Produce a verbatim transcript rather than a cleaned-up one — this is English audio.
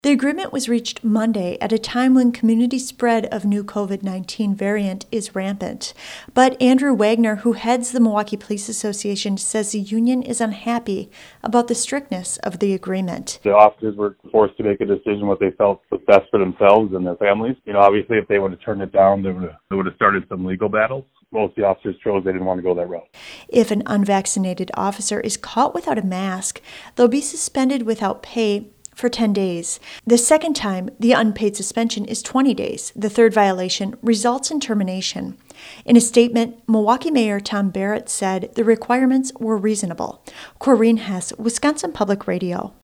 The agreement was reached Monday at a time when community spread of new covid nineteen variant is rampant. But Andrew Wagner, who heads the Milwaukee Police Association, says the union is unhappy about the strictness of the agreement. The officers were forced to make a decision what they felt was best for themselves and their families. You know, obviously, if they would have turned it down, they would have, they would have started some legal battles. Most of the officers chose they didn't want to go that route. If an unvaccinated officer is caught without a mask, they'll be suspended without pay for ten days. The second time, the unpaid suspension is twenty days. The third violation results in termination. In a statement, Milwaukee Mayor Tom Barrett said the requirements were reasonable. Corrine Hess, Wisconsin Public Radio.